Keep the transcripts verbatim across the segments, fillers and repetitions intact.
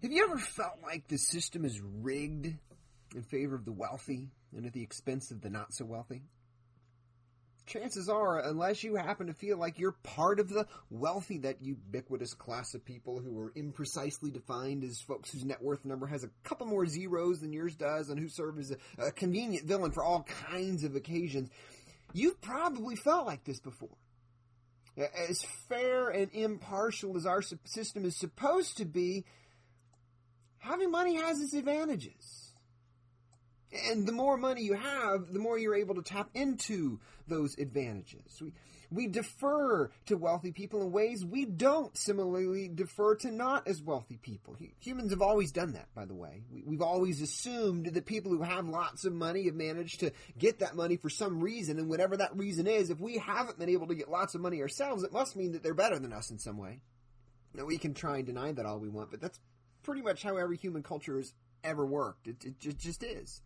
Have you ever felt like the system is rigged in favor of the wealthy and at the expense of the not-so-wealthy? Chances are, unless you happen to feel like you're part of the wealthy, that ubiquitous class of people who are imprecisely defined as folks whose net worth number has a couple more zeros than yours does and who serve as a, a convenient villain for all kinds of occasions, you've probably felt like this before. As fair and impartial as our system is supposed to be, having money has its advantages. And the more money you have, the more you're able to tap into those advantages. We, we defer to wealthy people in ways we don't similarly defer to not as wealthy people. Humans have always done that, by the way. We, we've always assumed that people who have lots of money have managed to get that money for some reason, and whatever that reason is, if we haven't been able to get lots of money ourselves, it must mean that they're better than us in some way. Now, we can try and deny that all we want, but that's pretty much how every human culture has ever worked. It, it, it just is.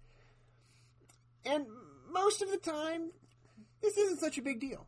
And most of the time, this isn't such a big deal.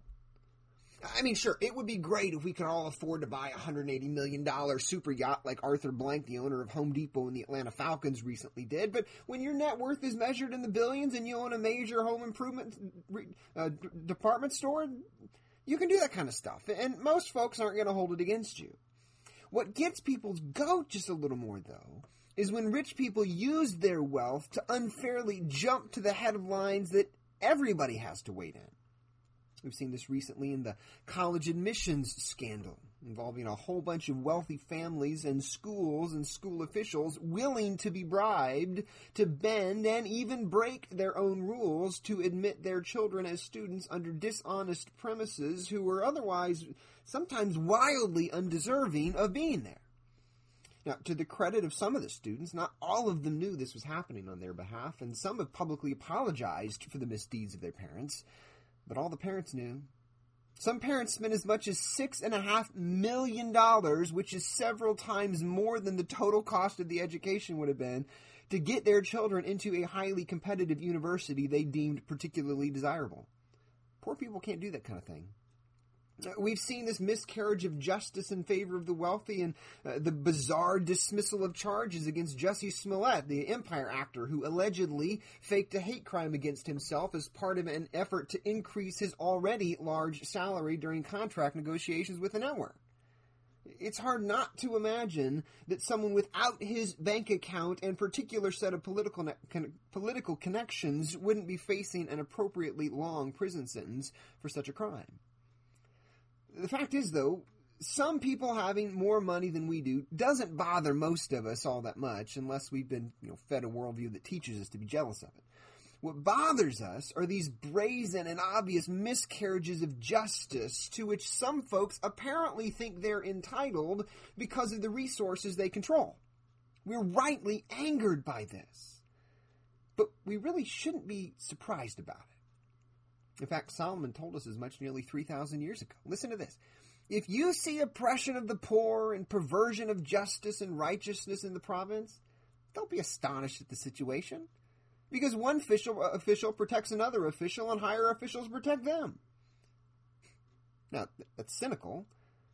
I mean, sure, it would be great if we could all afford to buy a one hundred eighty million dollars super yacht like Arthur Blank, the owner of Home Depot and the Atlanta Falcons, recently did. But when your net worth is measured in the billions and you own a major home improvement uh, department store, you can do that kind of stuff. And most folks aren't going to hold it against you. What gets people's goat just a little more, though, is when rich people use their wealth to unfairly jump to the head of lines that everybody has to wait in. We've seen this recently in the college admissions scandal, involving a whole bunch of wealthy families and schools and school officials willing to be bribed to bend and even break their own rules to admit their children as students under dishonest premises who were otherwise sometimes wildly undeserving of being there. Now, to the credit of some of the students, not all of them knew this was happening on their behalf, and some have publicly apologized for the misdeeds of their parents, but all the parents knew. Some parents spent as much as six and a half million dollars, which is several times more than the total cost of the education would have been, to get their children into a highly competitive university they deemed particularly desirable. Poor people can't do that kind of thing. We've seen this miscarriage of justice in favor of the wealthy and uh, the bizarre dismissal of charges against Jussie Smollett, the Empire actor who allegedly faked a hate crime against himself as part of an effort to increase his already large salary during contract negotiations with the network. It's hard not to imagine that someone without his bank account and particular set of political ne- con- political connections wouldn't be facing an appropriately long prison sentence for such a crime. The fact is, though, some people having more money than we do doesn't bother most of us all that much unless we've been, you know, fed a worldview that teaches us to be jealous of it. What bothers us are these brazen and obvious miscarriages of justice to which some folks apparently think they're entitled because of the resources they control. We're rightly angered by this. But we really shouldn't be surprised about it. In fact, Solomon told us as much nearly three thousand years ago. Listen to this. If you see oppression of the poor and perversion of justice and righteousness in the province, don't be astonished at the situation, because one official, official protects another official and higher officials protect them. Now, that's cynical,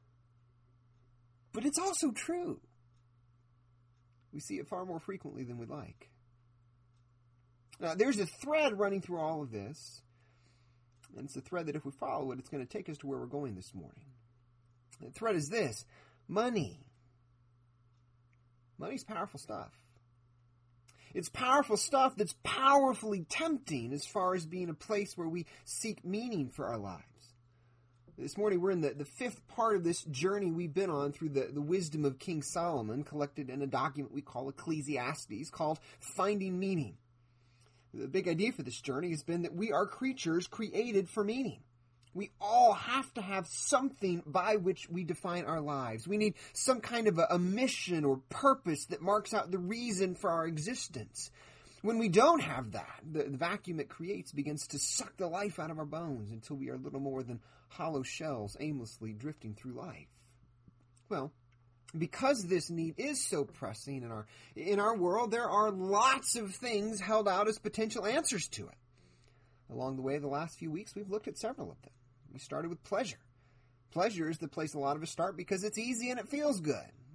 but it's also true. We see it far more frequently than we'd like. Now, there's a thread running through all of this. And it's a thread that if we follow it, it's going to take us to where we're going this morning. The thread is this: money. Money's powerful stuff. It's powerful stuff that's powerfully tempting as far as being a place where we seek meaning for our lives. This morning we're in the, the fifth part of this journey we've been on through the, the wisdom of King Solomon, collected in a document we call Ecclesiastes, called Finding Meaning. The big idea for this journey has been that we are creatures created for meaning. We all have to have something by which we define our lives. We need some kind of a, a mission or purpose that marks out the reason for our existence. When we don't have that, the, the vacuum it creates begins to suck the life out of our bones until we are little more than hollow shells aimlessly drifting through life. Well, because this need is so pressing in our in our world, there are lots of things held out as potential answers to it. Along the way, the last few weeks, we've looked at several of them. We started with pleasure. Pleasure is the place a lot of us start because it's easy and it feels good.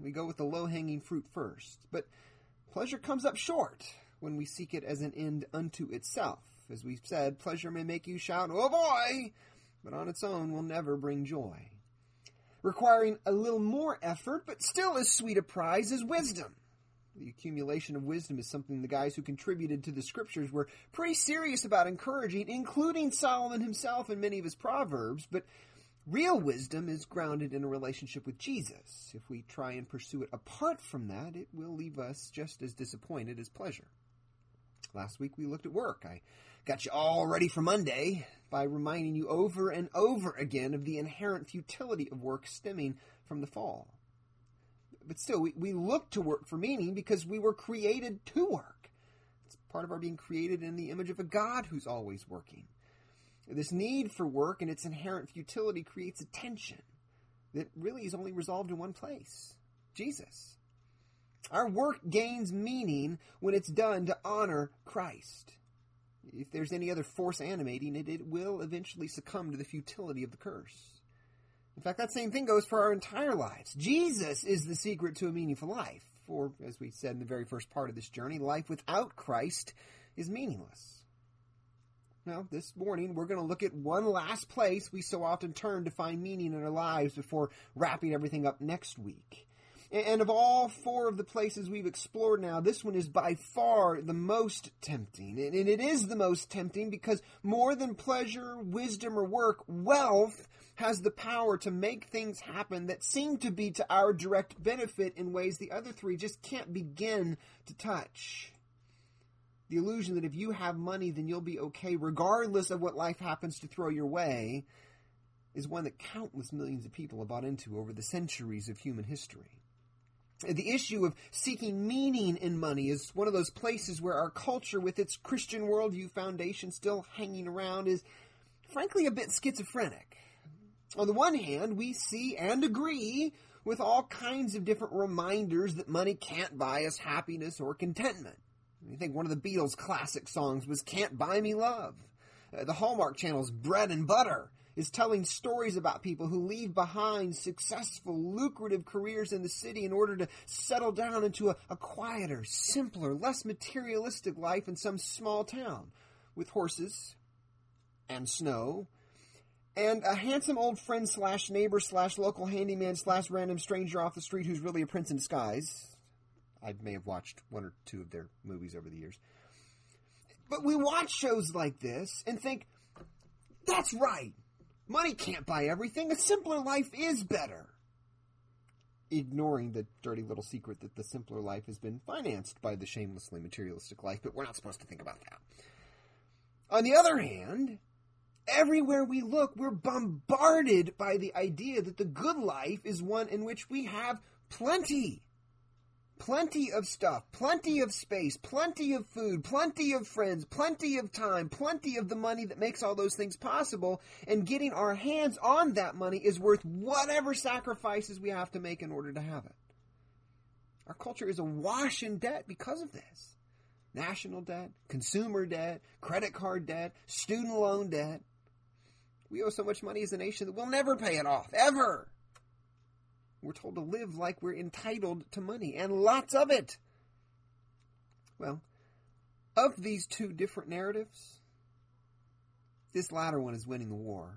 We go with the low-hanging fruit first. But pleasure comes up short when we seek it as an end unto itself. As we've said, pleasure may make you shout, "Oh boy!" but on its own will never bring joy. Requiring a little more effort, but still as sweet a prize as wisdom. The accumulation of wisdom is something the guys who contributed to the scriptures were pretty serious about encouraging, including Solomon himself in many of his proverbs, but real wisdom is grounded in a relationship with Jesus. If we try and pursue it apart from that, it will leave us just as disappointed as pleasure. Last week we looked at work. I got you all ready for Monday by reminding you over and over again of the inherent futility of work stemming from the fall. But still, we, we look to work for meaning because we were created to work. It's part of our being created in the image of a God who's always working. This need for work and its inherent futility creates a tension that really is only resolved in one place: Jesus. Our work gains meaning when it's done to honor Christ. If there's any other force animating it, it will eventually succumb to the futility of the curse. In fact, that same thing goes for our entire lives. Jesus is the secret to a meaningful life. For, as we said in the very first part of this journey, life without Christ is meaningless. Now, this morning, we're going to look at one last place we so often turn to find meaning in our lives before wrapping everything up next week. And of all four of the places we've explored now, this one is by far the most tempting. And it is the most tempting because more than pleasure, wisdom, or work, wealth has the power to make things happen that seem to be to our direct benefit in ways the other three just can't begin to touch. The illusion that if you have money, then you'll be okay regardless of what life happens to throw your way is one that countless millions of people have bought into over the centuries of human history. The issue of seeking meaning in money is one of those places where our culture, with its Christian worldview foundation still hanging around, is frankly a bit schizophrenic. On the one hand, we see and agree with all kinds of different reminders that money can't buy us happiness or contentment. I think one of the Beatles' classic songs was "Can't Buy Me Love." Uh, the Hallmark Channel's Bread and Butter is telling stories about people who leave behind successful, lucrative careers in the city in order to settle down into a, a quieter, simpler, less materialistic life in some small town with horses and snow and a handsome old friend slash neighbor slash local handyman slash random stranger off the street who's really a prince in disguise. I may have watched one or two of their movies over the years. But we watch shows like this and think, that's right. Money can't buy everything. A simpler life is better. Ignoring the dirty little secret that the simpler life has been financed by the shamelessly materialistic life, but we're not supposed to think about that. On the other hand, everywhere we look, we're bombarded by the idea that the good life is one in which we have plenty. Plenty of stuff, plenty of space, plenty of food, plenty of friends, plenty of time, plenty of the money that makes all those things possible, and getting our hands on that money is worth whatever sacrifices we have to make in order to have it. Our culture is awash in debt because of this. National debt, consumer debt, credit card debt, student loan debt. We owe so much money as a nation that we'll never pay it off, ever. We're told to live like we're entitled to money, and lots of it. Well, of these two different narratives, this latter one is winning the war.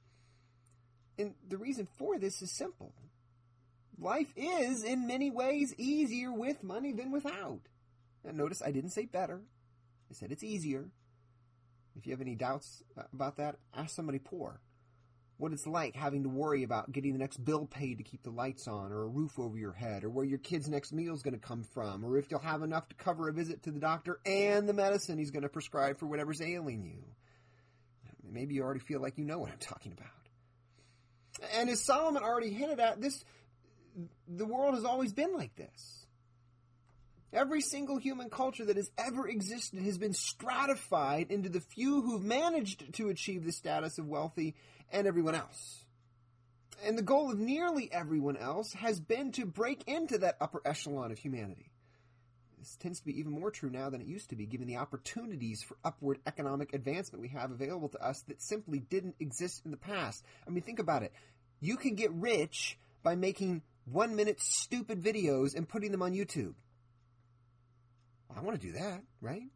And the reason for this is simple. Life is, in many ways, easier with money than without. Now, notice I didn't say better. I said it's easier. If you have any doubts about that, ask somebody poor. What it's like having to worry about getting the next bill paid to keep the lights on, or a roof over your head, or where your kid's next meal is going to come from, or if you'll have enough to cover a visit to the doctor and the medicine he's going to prescribe for whatever's ailing you. Maybe you already feel like you know what I'm talking about. And as Solomon already hinted at, this the world has always been like this. Every single human culture that has ever existed has been stratified into the few who've managed to achieve the status of wealthy and everyone else. And the goal of nearly everyone else has been to break into that upper echelon of humanity. This tends to be even more true now than it used to be, given the opportunities for upward economic advancement we have available to us that simply didn't exist in the past. I mean, think about it. You can get rich by making one-minute stupid videos and putting them on YouTube. I want to do that, right?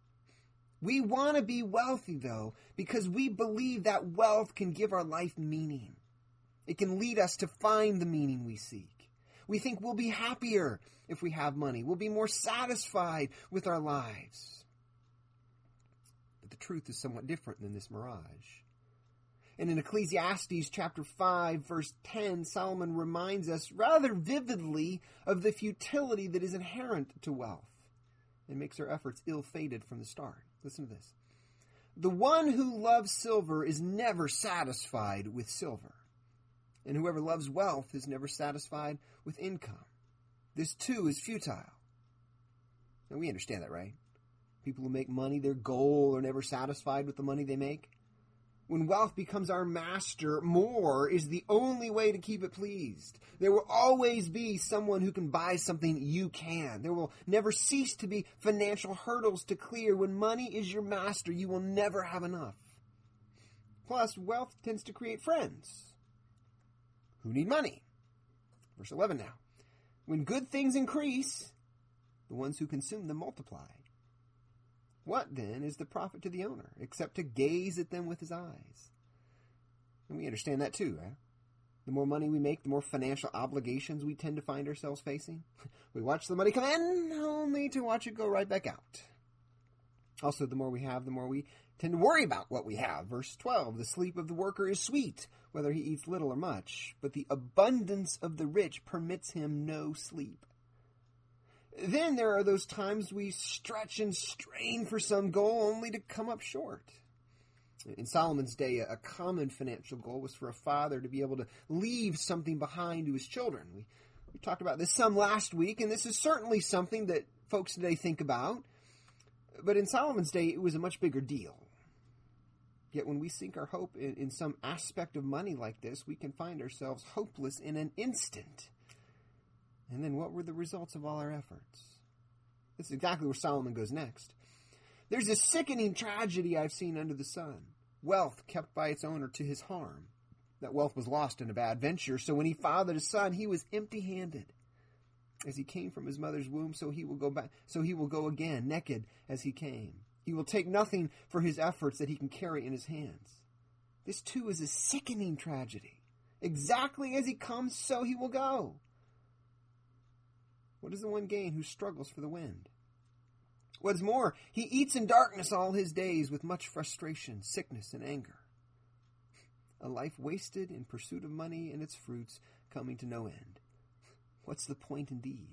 We want to be wealthy, though, because we believe that wealth can give our life meaning. It can lead us to find the meaning we seek. We think we'll be happier if we have money. We'll be more satisfied with our lives. But the truth is somewhat different than this mirage. And in Ecclesiastes chapter five, verse ten, Solomon reminds us rather vividly of the futility that is inherent to wealth and makes our efforts ill-fated from the start. Listen to this. The one who loves silver is never satisfied with silver, and whoever loves wealth is never satisfied with income. This too is futile. Now we understand that, right? People who make money their goal are never satisfied with the money they make. When wealth becomes our master, more is the only way to keep it pleased. There will always be someone who can buy something you can. There will never cease to be financial hurdles to clear. When money is your master, you will never have enough. Plus, wealth tends to create friends who need money. Verse eleven now. When good things increase, the ones who consume them multiply. What, then, is the profit to the owner, except to gaze at them with his eyes? And we understand that too, right? The more money we make, the more financial obligations we tend to find ourselves facing. We watch the money come in, only to watch it go right back out. Also, the more we have, the more we tend to worry about what we have. Verse twelve, the sleep of the worker is sweet, whether he eats little or much, but the abundance of the rich permits him no sleep. Then there are those times we stretch and strain for some goal only to come up short. In Solomon's day, a common financial goal was for a father to be able to leave something behind to his children. We, we talked about this some last week, and this is certainly something that folks today think about. But in Solomon's day, it was a much bigger deal. Yet when we sink our hope in, in some aspect of money like this, we can find ourselves hopeless in an instant. And then what were the results of all our efforts? This is exactly where Solomon goes next. There's a sickening tragedy I've seen under the sun. Wealth kept by its owner to his harm. That wealth was lost in a bad venture, so when he fathered a son, he was empty-handed. As he came from his mother's womb, so he will go back, so he will go again, naked as he came. He will take nothing for his efforts that he can carry in his hands. This too is a sickening tragedy. Exactly as he comes, so he will go. What does the one gain who struggles for the wind? What is more, he eats in darkness all his days with much frustration, sickness, and anger. A life wasted in pursuit of money and its fruits coming to no end. What's the point indeed?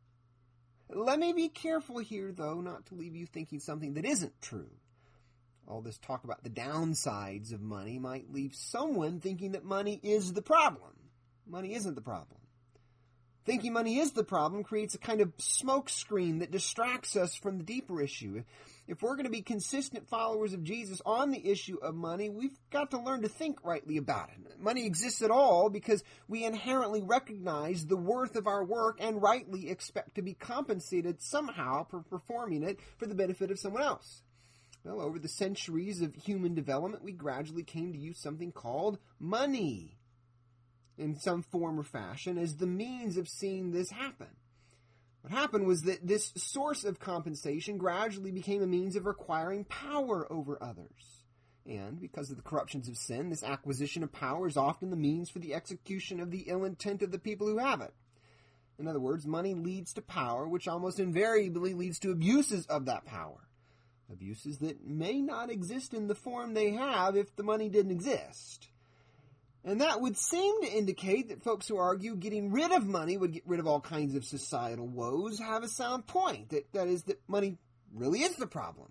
Let me be careful here, though, not to leave you thinking something that isn't true. All this talk about the downsides of money might leave someone thinking that money is the problem. Money isn't the problem. Thinking money is the problem creates a kind of smoke screen that distracts us from the deeper issue. If we're going to be consistent followers of Jesus on the issue of money, we've got to learn to think rightly about it. Money exists at all because we inherently recognize the worth of our work and rightly expect to be compensated somehow for performing it for the benefit of someone else. Well, over the centuries of human development, we gradually came to use something called money in some form or fashion as the means of seeing this happen. What happened was that this source of compensation gradually became a means of acquiring power over others. And because of the corruptions of sin, this acquisition of power is often the means for the execution of the ill intent of the people who have it. In other words, money leads to power, which almost invariably leads to abuses of that power. Abuses that may not exist in the form they have if the money didn't exist. And that would seem to indicate that folks who argue getting rid of money would get rid of all kinds of societal woes have a sound point. That, that is, that money really is the problem.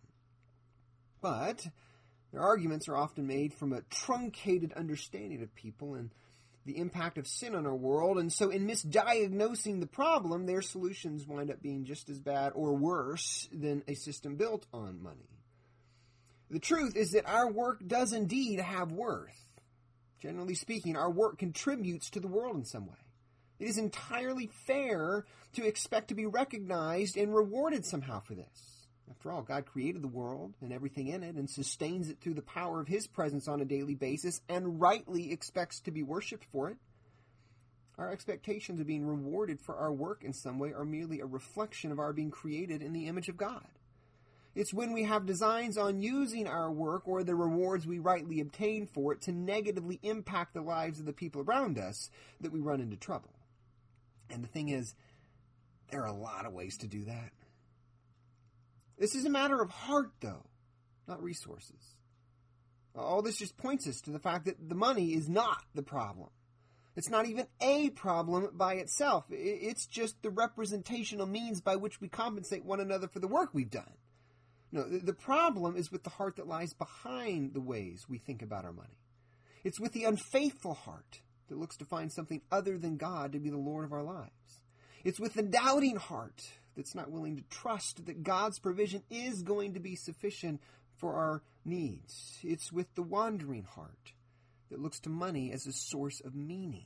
But their arguments are often made from a truncated understanding of people and the impact of sin on our world. And so in misdiagnosing the problem, their solutions wind up being just as bad or worse than a system built on money. The truth is that our work does indeed have worth. Generally speaking, our work contributes to the world in some way. It is entirely fair to expect to be recognized and rewarded somehow for this. After all, God created the world and everything in it and sustains it through the power of His presence on a daily basis and rightly expects to be worshipped for it. Our expectations of being rewarded for our work in some way are merely a reflection of our being created in the image of God. It's when we have designs on using our work or the rewards we rightly obtain for it to negatively impact the lives of the people around us that we run into trouble. And the thing is, there are a lot of ways to do that. This is a matter of heart, though, not resources. All this just points us to the fact that the money is not the problem. It's not even a problem by itself. It's just the representational means by which we compensate one another for the work we've done. No, the problem is with the heart that lies behind the ways we think about our money. It's with the unfaithful heart that looks to find something other than God to be the Lord of our lives. It's with the doubting heart that's not willing to trust that God's provision is going to be sufficient for our needs. It's with the wandering heart that looks to money as a source of meaning.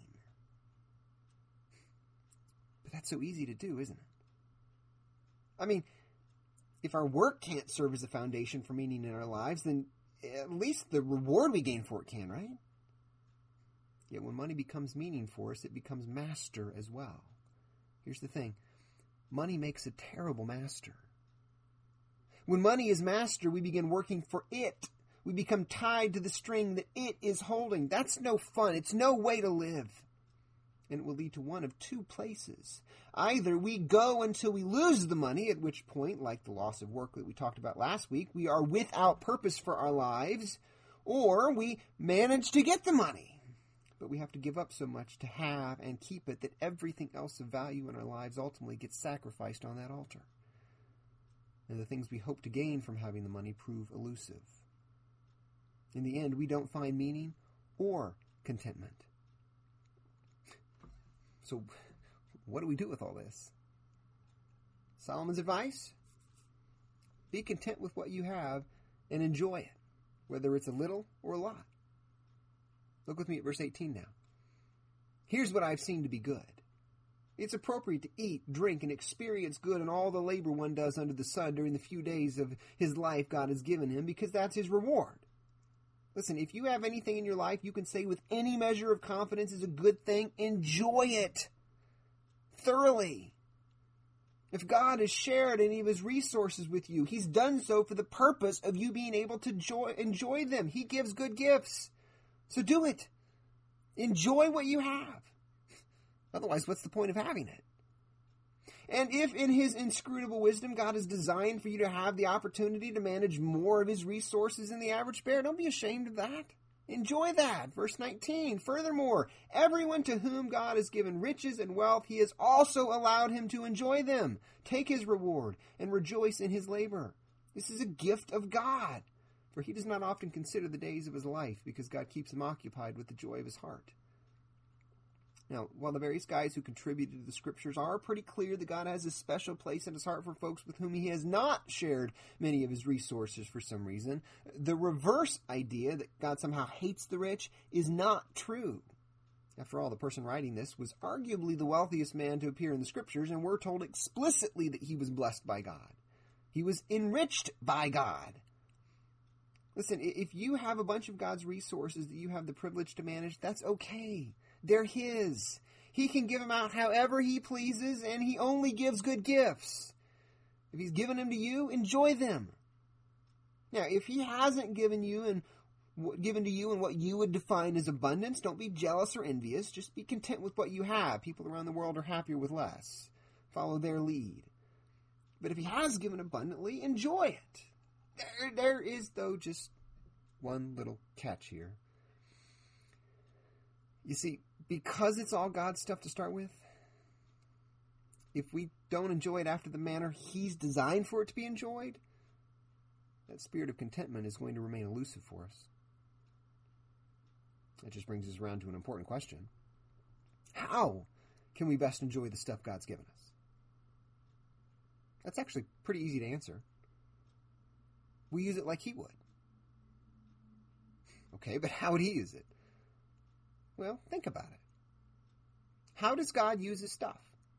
But that's so easy to do, isn't it? I mean, if our work can't serve as a foundation for meaning in our lives, then at least the reward we gain for it can, right? Yet when money becomes meaning for us, it becomes master as well. Here's the thing. Money makes a terrible master. When money is master, we begin working for it. We become tied to the string that it is holding. That's no fun. It's no way to live. And it will lead to one of two places. Either we go until we lose the money, at which point, like the loss of work that we talked about last week, we are without purpose for our lives, or we manage to get the money. But we have to give up so much to have and keep it that everything else of value in our lives ultimately gets sacrificed on that altar. And the things we hope to gain from having the money prove elusive. In the end, we don't find meaning or contentment. So, what do we do with all this? Solomon's advice? Be content with what you have and enjoy it, whether it's a little or a lot. Look with me at verse eighteen now. Here's what I've seen to be good. It's appropriate to eat, drink, and experience good in all the labor one does under the sun during the few days of his life God has given him, because that's his reward. Listen, if you have anything in your life you can say with any measure of confidence is a good thing, enjoy it thoroughly. If God has shared any of his resources with you, he's done so for the purpose of you being able to enjoy, enjoy them. He gives good gifts. So do it. Enjoy what you have. Otherwise, what's the point of having it? And if in his inscrutable wisdom God has designed for you to have the opportunity to manage more of his resources than the average bear, don't be ashamed of that. Enjoy that. Verse nineteen, furthermore, everyone to whom God has given riches and wealth, he has also allowed him to enjoy them. Take his reward and rejoice in his labor. This is a gift of God, for he does not often consider the days of his life, because God keeps him occupied with the joy of his heart. Now, while the various guys who contributed to the scriptures are pretty clear that God has a special place in his heart for folks with whom he has not shared many of his resources for some reason, the reverse idea that God somehow hates the rich is not true. After all, the person writing this was arguably the wealthiest man to appear in the scriptures, and we're told explicitly that he was blessed by God. He was enriched by God. Listen, if you have a bunch of God's resources that you have the privilege to manage, that's okay. They're his. He can give them out however he pleases, and he only gives good gifts. If he's given them to you, enjoy them. Now, if he hasn't given you and given to you in what you would define as abundance, don't be jealous or envious. Just be content with what you have. People around the world are happier with less. Follow their lead. But if he has given abundantly, enjoy it. There, there is, though, just one little catch here. You see, because it's all God's stuff to start with, if we don't enjoy it after the manner he's designed for it to be enjoyed, that spirit of contentment is going to remain elusive for us. That just brings us around to an important question. How can we best enjoy the stuff God's given us? That's actually pretty easy to answer. We use it like he would. Okay, but how would he use it? Well, think about it. How does God use his stuff?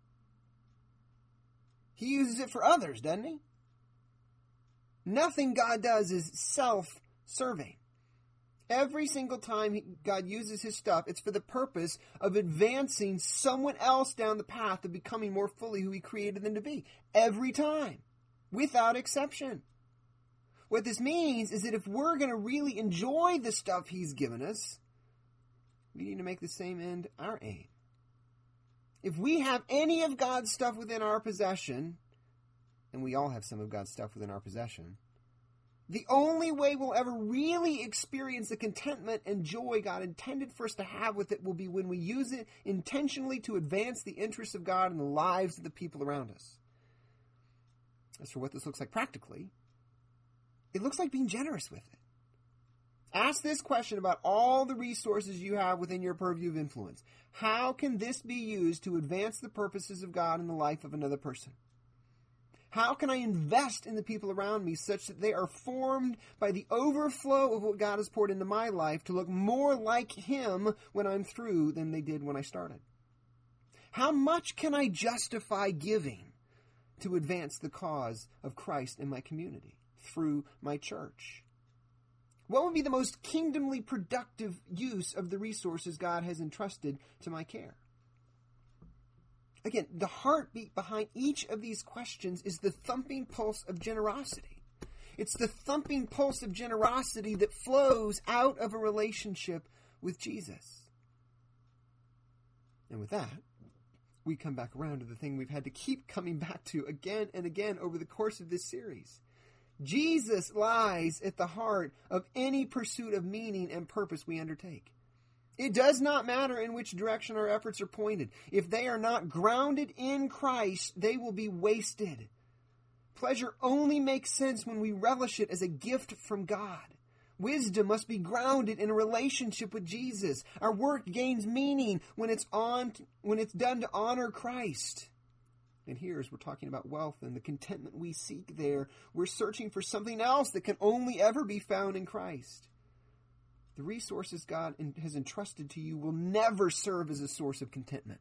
He uses it for others, doesn't he? Nothing God does is self-serving. Every single time God uses his stuff, it's for the purpose of advancing someone else down the path of becoming more fully who he created them to be. Every time. Without exception. What this means is that if we're going to really enjoy the stuff he's given us, we need to make the same end our aim. If we have any of God's stuff within our possession, and we all have some of God's stuff within our possession, the only way we'll ever really experience the contentment and joy God intended for us to have with it will be when we use it intentionally to advance the interests of God in the lives of the people around us. As for what this looks like practically, it looks like being generous with it. Ask this question about all the resources you have within your purview of influence. How can this be used to advance the purposes of God in the life of another person? How can I invest in the people around me such that they are formed by the overflow of what God has poured into my life to look more like him when I'm through than they did when I started? How much can I justify giving to advance the cause of Christ in my community through my church? What would be the most kingdomly productive use of the resources God has entrusted to my care? Again, the heartbeat behind each of these questions is the thumping pulse of generosity. It's the thumping pulse of generosity that flows out of a relationship with Jesus. And with that, we come back around to the thing we've had to keep coming back to again and again over the course of this series. Jesus lies at the heart of any pursuit of meaning and purpose we undertake. It does not matter in which direction our efforts are pointed. If they are not grounded in Christ, they will be wasted. Pleasure only makes sense when we relish it as a gift from God. Wisdom must be grounded in a relationship with Jesus. Our work gains meaning when it's on, when it's done to honor Christ. And here, as we're talking about wealth and the contentment we seek there, we're searching for something else that can only ever be found in Christ. The resources God has entrusted to you will never serve as a source of contentment.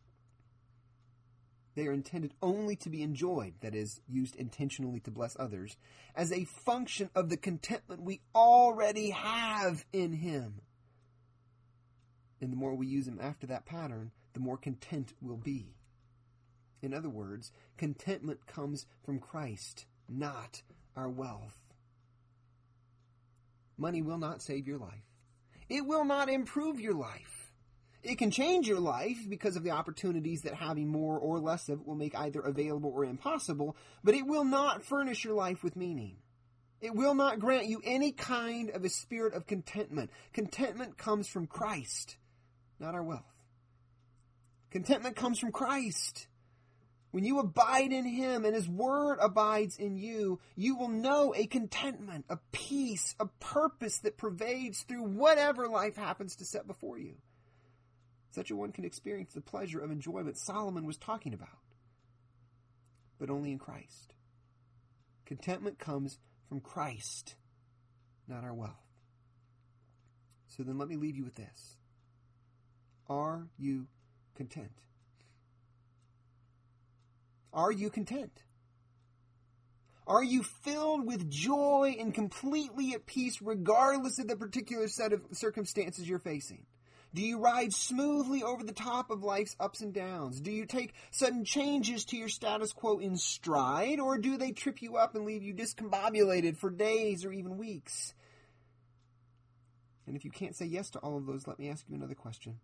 They are intended only to be enjoyed, that is, used intentionally to bless others, as a function of the contentment we already have in him. And the more we use him after that pattern, the more content we'll be. In other words, contentment comes from Christ, not our wealth. Money will not save your life. It will not improve your life. It can change your life because of the opportunities that having more or less of it will make either available or impossible, but it will not furnish your life with meaning. It will not grant you any kind of a spirit of contentment. Contentment comes from Christ, not our wealth. Contentment comes from Christ. When you abide in him and his word abides in you, you will know a contentment, a peace, a purpose that pervades through whatever life happens to set before you. Such a one can experience the pleasure of enjoyment Solomon was talking about, but only in Christ. Contentment comes from Christ, not our wealth. So then let me leave you with this. Are you content? Are you content? Are you filled with joy and completely at peace regardless of the particular set of circumstances you're facing? Do you ride smoothly over the top of life's ups and downs? Do you take sudden changes to your status quo in stride, or do they trip you up and leave you discombobulated for days or even weeks? And if you can't say yes to all of those, let me ask you another question.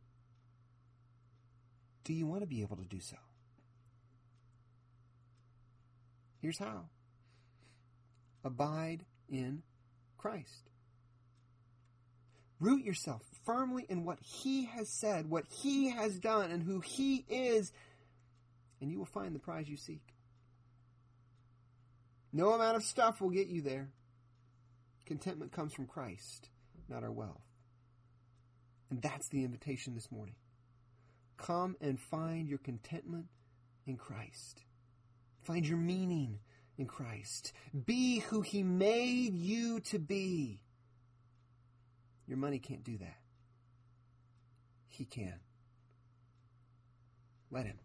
Do you want to be able to do so? Here's how. Abide in Christ. Root yourself firmly in what he has said, what he has done, and who he is, and you will find the prize you seek. No amount of stuff will get you there. Contentment comes from Christ, not our wealth. And that's the invitation this morning. Come and find your contentment in Christ. Find your meaning in Christ. Be who he made you to be. Your money can't do that. He can. Let him.